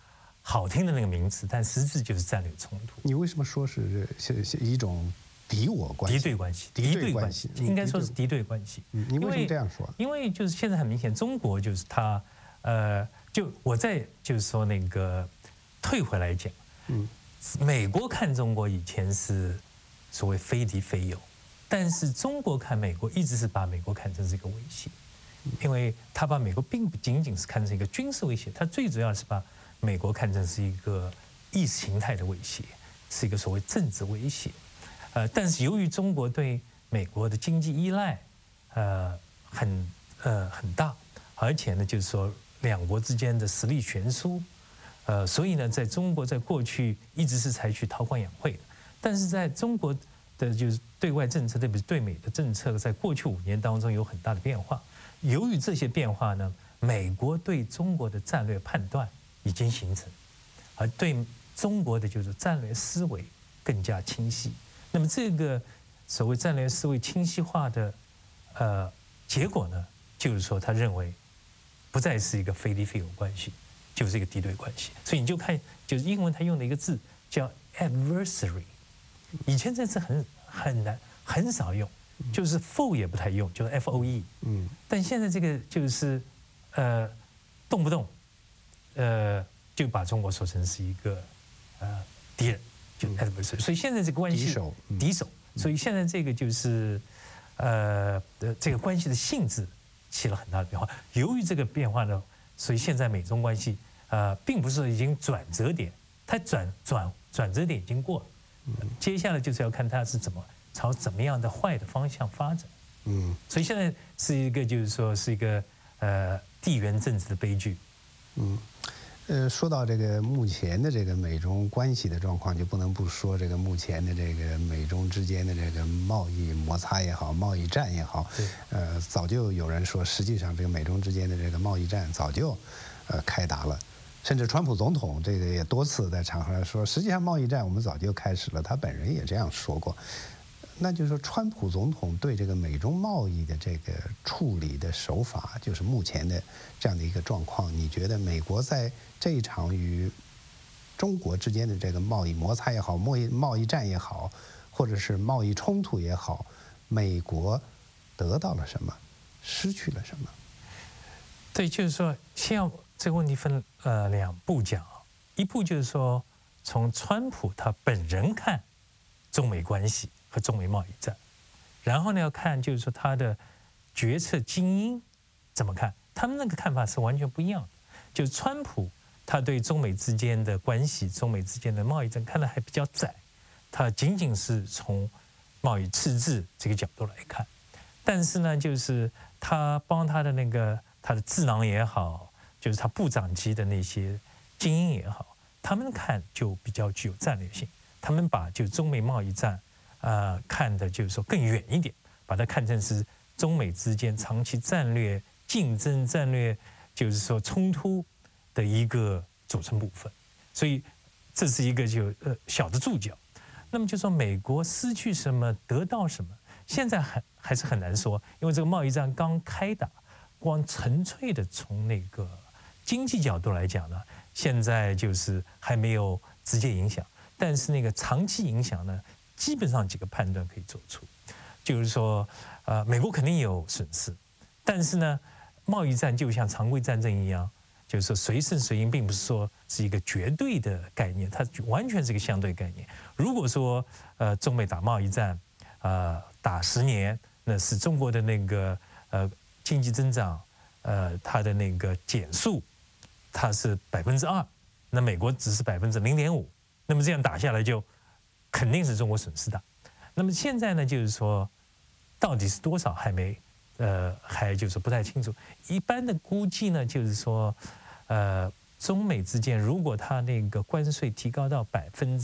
好听的那个名词，但实质就是战略冲突。
你为什么说是一种敌我关系？
敌对关系，敌对关系，应该说是敌对关系。
你为什么这样说？
因为就是现在很明显，中国就是它，就我在就是说那个退回来讲，美国看中国以前是所谓非敌非友，但是中国看美国一直是把美国看成是一个威胁，因为他把美国并不仅仅是看成一个军事威胁，他最主要是把美国看成是一个意识形态的威胁，是一个所谓政治威胁。但是由于中国对美国的经济依赖，很大，而且呢，就是说两国之间的实力悬殊，所以呢，在中国在过去一直是采取韬光养晦的，但是在中国的就是对外政策，特别是对美的政策，在过去5年当中有很大的变化。由于这些变化呢，美国对中国的战略判断已经形成，而对中国的就是战略思维更加清晰。那么这个所谓战略思维清晰化的结果呢，就是说他认为不再是一个非敌非友关系，就是一个敌对关系。所以你就看，就是英文他用的一个字叫 adversary， 以前这字很难很少用，就是 foe 也不太用，就是 FOE。但现在这个就是动不动就把中国说成是一个敌人，就 adversary。所以现在这个关系敌手，所以现在这个就是这个关系的性质起了很大的变化。由于这个变化呢，所以现在美中关系并不是已经转折点，它转折点已经过了。接下来就是要看它是朝怎么样的坏的方向发展。所以现在是一个就是说是一个地缘政治的悲剧。
说到这个目前的这个美中关系的状况，就不能不说这个目前的这个美中之间的这个贸易摩擦也好，贸易战也好，早就有人说，实际上这个美中之间的这个贸易战早就开打了，甚至川普总统这个也多次在场合上说，实际上贸易战我们早就开始了，他本人也这样说过。那就是说，川普总统对这个美中贸易的这个处理的手法，就是目前的这样的一个状况，你觉得美国在这一场与中国之间的这个贸易摩擦也好，贸易战也好，或者是贸易冲突也好，美国得到了什么，失去了什么？
对，就是说，先要这个问题分2步讲，一步就是说，从川普他本人看中美关系和中美贸易战，然后呢要看就是说他的决策精英怎么看，他们那个看法是完全不一样的。就是川普他对中美之间的关系、中美之间的贸易战看得还比较窄，他仅仅是从贸易赤字这个角度来看。但是呢，就是他帮他的他的智囊也好，就是他部长级的那些精英也好，他们看就比较具有战略性，他们把就中美贸易战看的就是说更远一点，把它看成是中美之间长期战略竞争、战略就是说冲突的一个组成部分。所以这是一个小的注脚。那么就说美国失去什么，得到什么，现在还是很难说，因为这个贸易战刚开打，光纯粹的从那个经济角度来讲呢，现在就是还没有直接影响，但是那个长期影响呢，基本上几个判断可以做出，就是说，美国肯定有损失，但是呢，贸易战就像常规战争一样，就是说谁胜谁赢，并不是说是一个绝对的概念，它完全是一个相对概念。如果说中美打贸易战，打10年，那是中国的那个经济增长，它的那个减速，它是2%，那美国只是0.5%，那么这样打下来就肯定是中国损失大。那么现在呢，就是说到底是多少还没，还就是不太清楚。一般的估计呢，就是说，中美之间如果它那个关税提高到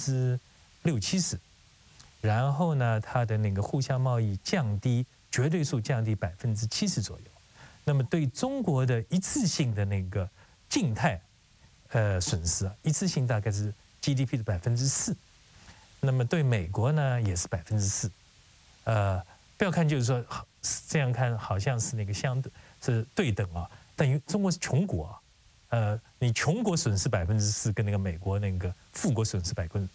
60%-70%，然后呢，它的那个互相贸易降低绝对数降低70%左右，那么对中国的一次性的那个静态损失啊，一次性大概是 GDP 的4%，那么对美国呢也是4%，不要看就是说这样看好像是那个相对是对等啊，但因为中国是穷国啊， 你穷国损失4%，跟那个美国那个富国损失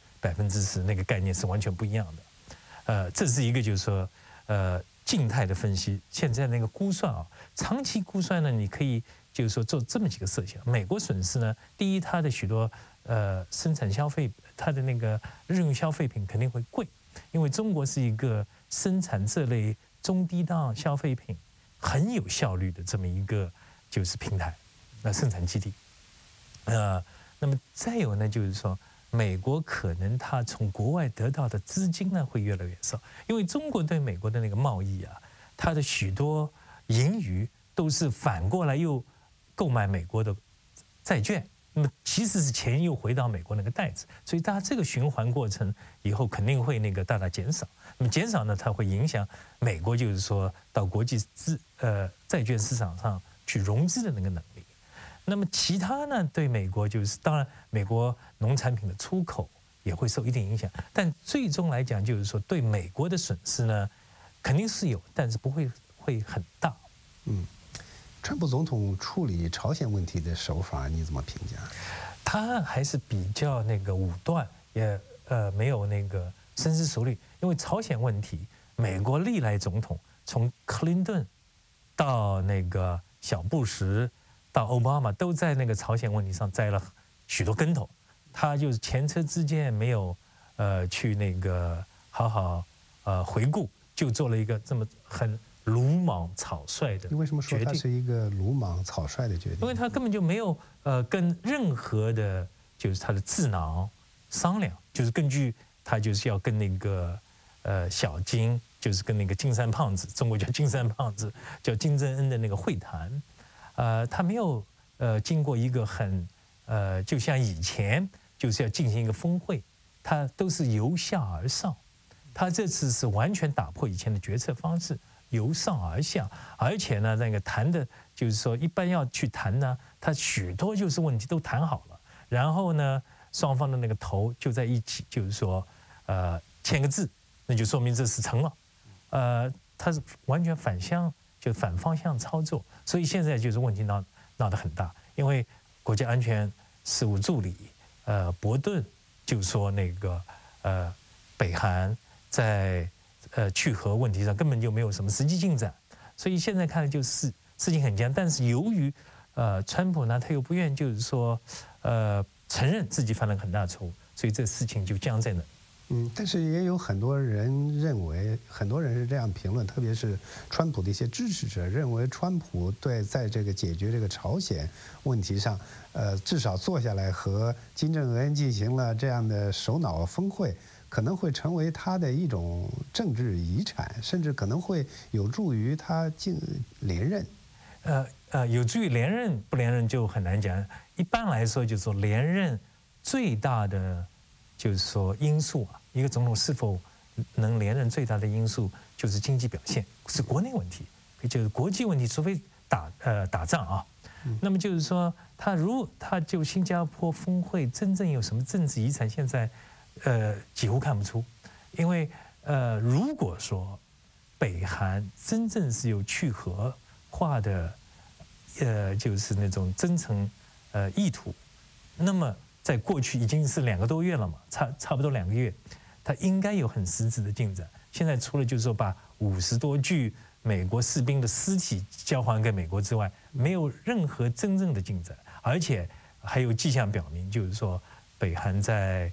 10%那个概念是完全不一样的。这是一个就是说静态的分析。现在那个估算啊，长期估算呢，你可以就是说做这么几个设想。美国损失呢，第一，它的许多生产消费，它的那个日用消费品肯定会贵，因为中国是一个生产这类中低档消费品很有效率的这么一个就是平台，生产基地。那么再有呢，就是说美国可能它从国外得到的资金呢会越来越少，因为中国对美国的那个贸易啊，它的许多盈余都是反过来又购买美国的债券，那么其实是钱又回到美国那个袋子，所以它这个循环过程以后肯定会那个大大减少。那么减少呢，它会影响美国就是说到国际债券市场上去融资的那个能力。那么其他呢，对美国就是当然美国农产品的出口也会受一定影响，但最终来讲就是说对美国的损失呢肯定是有，但是不会很大。
川普总统处理朝鲜问题的手法你怎么评价？
他还是比较那个武断，也没有那个深思熟虑。因为朝鲜问题，美国历来总统从克林顿到那个小布什到奥巴马都在那个朝鲜问题上栽了许多跟头，他就是前车之鉴没有去那个好好回顾，就做了一个这么很鲁莽草率的决定。
你为什么说他是一个鲁莽草率的决定？
因为他根本就没有跟任何的，就是他的智囊商量，就是根据他就是要跟那个小金，就是跟那个金三胖子，中国叫金三胖子，叫金正恩的那个会谈，他没有经过一个很就像以前就是要进行一个峰会，他都是由下而上，他这次是完全打破以前的决策方式。由上而下，而且呢，那个谈的，就是说一般要去谈呢，他许多就是问题都谈好了，然后呢，双方的那个头就在一起，就是说，签个字，那就说明这事成了。他是完全反方向操作，所以现在就是问题闹得很大，因为国家安全事务助理伯顿就说那个北韩在去核问题上根本就没有什么实际进展，所以现在看来就是事情很僵。但是由于川普呢，他又不愿意就是说承认自己犯了很大错误，所以这事情就僵在那。
但是也有很多人认为，很多人是这样评论，特别是川普的一些支持者认为，川普在这个解决这个朝鲜问题上，至少坐下来和金正恩进行了这样的首脑峰会，可能会成为他的一种政治遗产，甚至可能会有助于他连任。
有助于连任不连任就很难讲。一般来说，就是说连任最大的就是说因素啊，一个总统是否能连任最大的因素就是经济表现，是国内问题，就是国际问题，除非打仗啊。那么就是说，他就新加坡峰会真正有什么政治遗产，现在几乎看不出，因为如果说北韩真正是有去核化的就是那种真诚意图，那么在过去已经是2个多月了嘛，差不多2个月，它应该有很实质的进展。现在除了就是说把50多具美国士兵的尸体交还给美国之外，没有任何真正的进展，而且还有迹象表明，就是说北韩在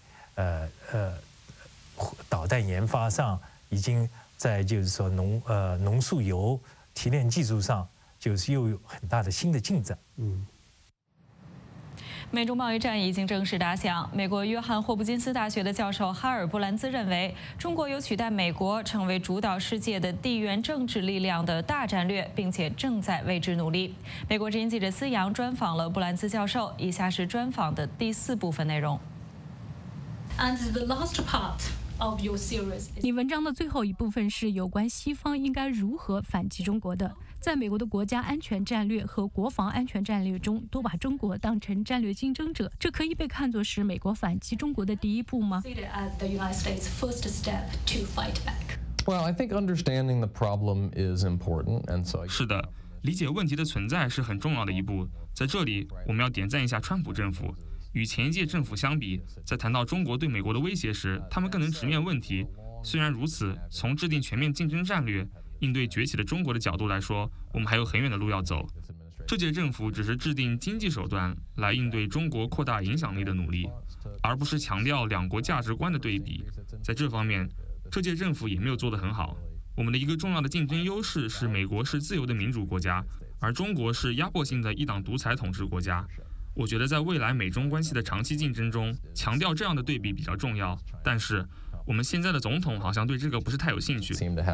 导弹研发上，已经在就是说浓缩铀提炼技术上，就是又有很大的新的进展。
美中贸易战已经正式打响。美国约翰霍普金斯大学的教授哈尔布兰兹认为，中国有取代美国成为主导世界的地缘政治力量的大战略，并且正在为之努力。美国之音记者思阳专访了布兰兹教授，以下是专访的第4部分内容。
And the last part of your series， 你文章的最后一部分是有关西方应该如何反击中国的。在美国的国家安全战略和国防安全战略中，都把中国当成战略竞争者，这可以被看作是美国反击中国的第一步吗？
Well, I think understanding the problem is important, and so
是的，
理解问题的存在是很重要的一步。在这里，我们要点赞一下川普政府。与前一届政府相比，在谈到中国对美国的威胁时，他们更能直面问题。虽然如此，从制定全面竞争战略、应对崛起的中国的角度来说，我们还有很远的路要走。这届政府只是制定经济手段来应对中国扩大影响力的努力，而不是强调两国价值观的对比。在这方面，这届政府也没有做得很好。我们的一个重要的竞争优势是美国是自由的民主国家，而中国是压迫性的一党独裁统治国家。我觉得在未来美中关系的长期竞争中，强调这样的对比比较重要。但是，我们现在的总统好像对这个不是太有兴趣。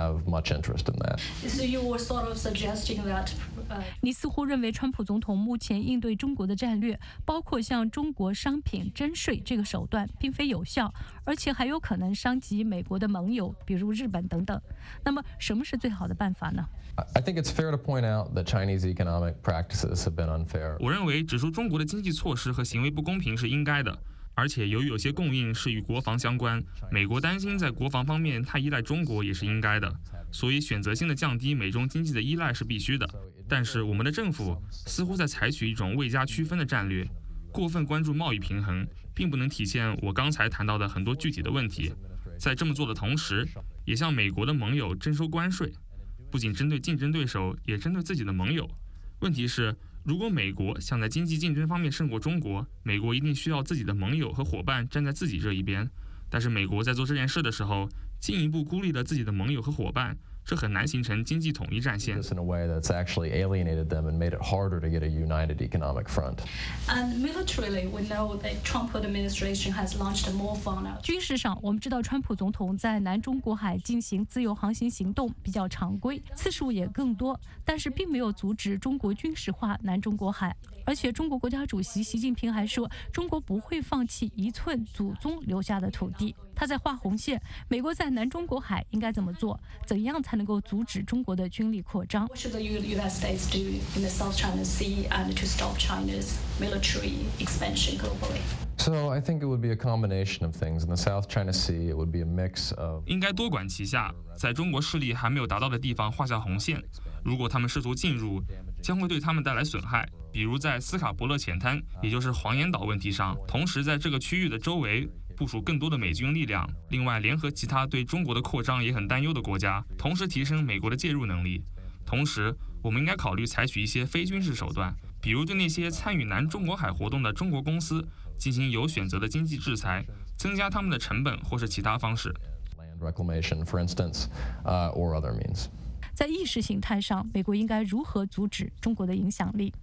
你似乎认为川普总统目前应对中国的战略，包括向中国商品征税这个手段，并非有效，而且还有可能伤及美国的盟友，比如日本等等。那么，什么是最好的办法呢？
I think it's fair to point out that Chinese economic practices have been unfair.
我认为指出中国的经济措施和行为不公平是应该的，而且由于有些供应是与国防相关，美国担心在国防方面太依赖中国也是应该的，所以选择性的降低美中经济的依赖是必须的。但是我们的政府似乎在采取一种未加区分的战略，过分关注贸易平衡，并不能体现我刚才谈到的很多具体的问题。在这么做的同时，也向美国的盟友征收关税。 不仅针对竞争对手，也针对自己的盟友。问题是，如果美国想在经济竞争方面胜过中国，美国一定需要自己的盟友和伙伴站在自己这一边。但是美国在做这件事的时候，进一步孤立了自己的盟友和伙伴，这很难形成经济统一战线。
In a way that's actually alienated them and made it harder to get a united economic front.
And militarily, we know that Trump administration has launched more fun. 军事上，我们知道川普总统在南中国海进行自由航行行动比较常规，次数也更多，但是并没有阻止中国军事化南中国海。 而且，中国国家主席习近平还说，中国不会放弃1寸祖宗留下的土地。他在画红线，美国在南中国海应该怎么做？怎样才能够阻止中国的军力扩张
？What should the United States do in the South China Sea and to stop China's military expansion globally?
So I think it would be a combination of things. In the South China Sea, it would be a mix of.
应该多管齐下，在中国势力还没有达到的地方画下红线。如果他们试图进入，将会对他们带来损害。比如在斯卡伯勒浅滩，也就是黄岩岛问题上，同时在这个区域的周围部署更多的美军力量。另外，联合其他对中国的扩张也很担忧的国家，同时提升美国的介入能力。同时，我们应该考虑采取一些非军事手段，比如对那些参与南中国海活动的中国公司进行有选择的经济制裁，增加他们的成本或是其他方式。
Land reclamation, for instance, or other means.
在意识形态上，美国应该如何阻止中国的影响力？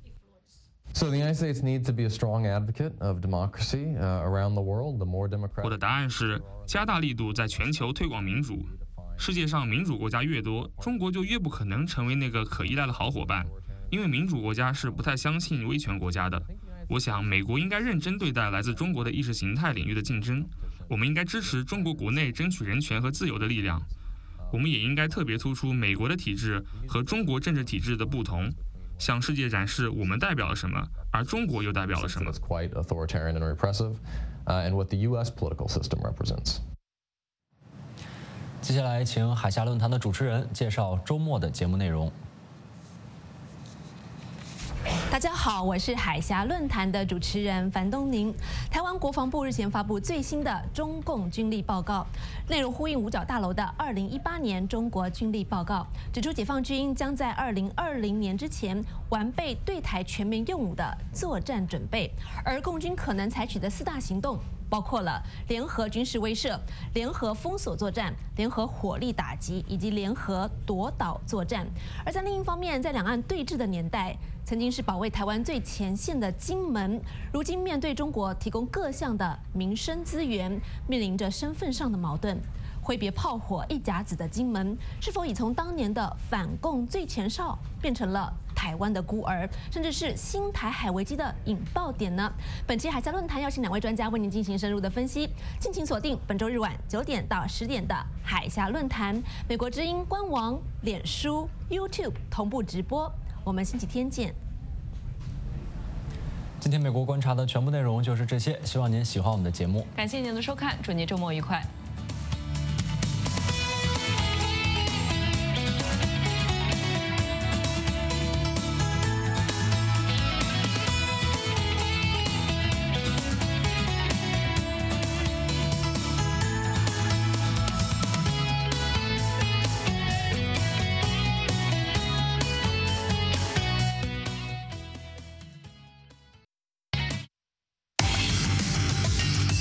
So the United States needs to be a strong advocate of democracy around the world. The more democratic.
我的答案是加大力度在全球推广民主。世界上民主国家越多，中国就越不可能成为那个可依赖的好伙伴，因为民主国家是不太相信威权国家的。我想，美国应该认真对待来自中国的意识形态领域的竞争。我们应该支持中国国内争取人权和自由的力量。我们也应该特别突出美国的体制和中国政治体制的不同。 向世界展示我们代表了什么，而中国又代表了什么。
Quite authoritarian and repressive, and what the U.S. political system represents.
接下来，请海峡论坛的主持人介绍周末的节目内容。
大家好，我是海峡论坛的主持人樊东宁。台湾国防部日前发布最新的中共军力报告，内容呼应五角大楼的2018年中国军力报告，指出解放军将在2020年之前完备对台全面用武的作战准备，而共军可能采取的4大行动。 包括了联合军事威慑、联合封锁作战、联合火力打击以及联合夺岛作战。而在另一方面，在两岸对峙的年代，曾经是保卫台湾最前线的金门，如今面对中国提供各项的民生资源，面临着身份上的矛盾。 挥别炮火一甲子的金门，是否已从当年的反共最前哨变成了台湾的孤儿，甚至是新台海危机的引爆点呢？本期海峡论坛邀请2位专家为您进行深入的分析，敬请锁定本周日晚9点到10点的海峡论坛，美国之音官网、脸书、YouTube 同步直播。我们星期天见。
今天美国观察的全部内容就是这些，希望您喜欢我们的节目。
感谢您的收看，祝您周末愉快。